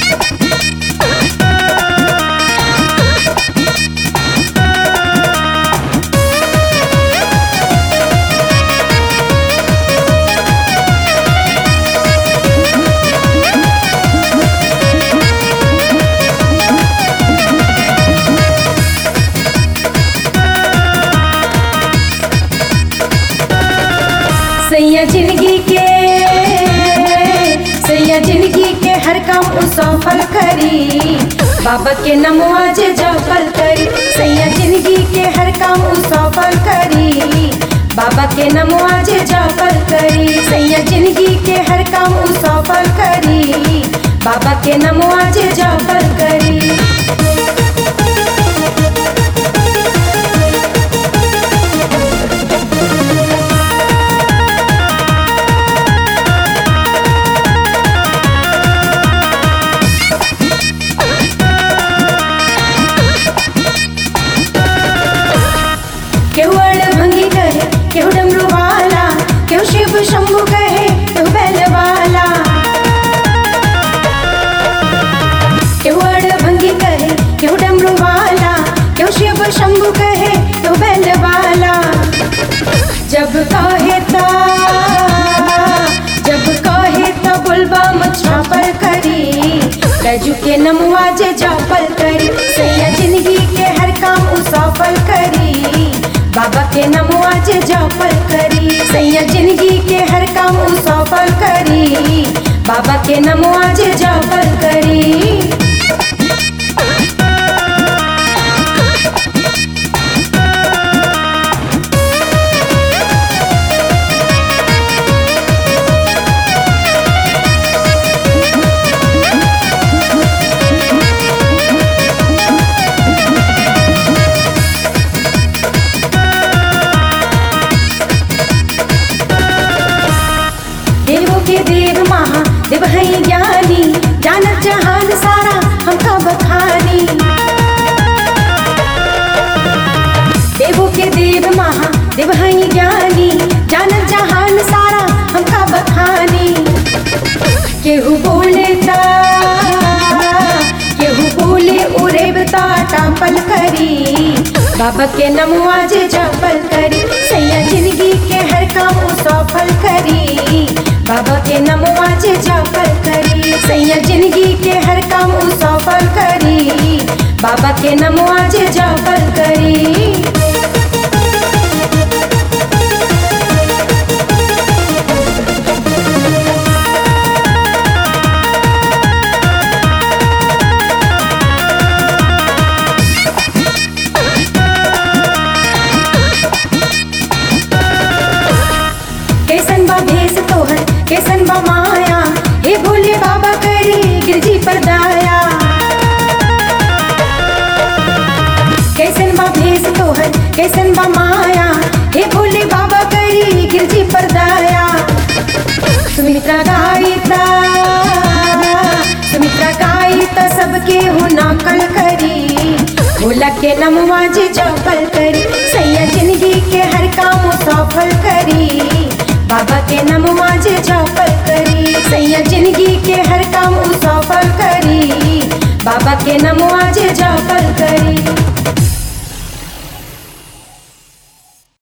सैया जिंदगी के हर काम सफल करी, बाबा के नमवा जे जपल करी। सैया जिंदगी के हर काम सफल करी, बाबा के नमवा जे जपल करी। सैया जिंदगी के हर काम सफल करी, बाबा के नमवा जे जपल करी। केहू अड़भंगी कहे, केहू डमरू वाला, केहू शिव शंभु कहे, केहू बैल वाला। केहू अड़भंगी कहे, केहू डमरू वाला, केहू शिव शंभु कहे, केहू बैल वाला। जब कहे ता बुलबा मछा पर करी, बैजू के नमवा जे जापल करी। सैया जिंदगी के हर काम सफल करी, बाबा के नमवा जे जपल करी। सैया जिंदगी के हर काम सफल करी, बाबा के नमवा जे जपल करी। देवों के देव महादेव है ज्ञानी, जानत जहान सारा हमका बखानी। देवों के देव महादेव है ज्ञानी, जानत जहान सारा हमका बखानी। केहू बोले उरेबता टापल करी, बाबा के नमवा जे जपल करी। सैया जिंदगी के हर काम सफल करी, बाबा के नमवा जे जपल करी। सैया जिंदगी के हर काम सफल करी, बाबा के नमवा जे जपल करी। कैसन बा भेष तोहर, कैसन बा माया, हे भोले बाबा करी गिरजी पर दाया। कैसन बा भेष तोहर, कैसन बा माया, हे भोले बाबा करी गिरजी पर दाया। सुमित्रा गायिता सबके हो नाकल करी, भोला के नमवा जे जपल करी। सैया जिंदगी के हर काम सफल करी, बाबा के नमवा जे जपल करी। सैया जिंदगी के हर काम सफल करी, बाबा के नमवा जे जपल करी।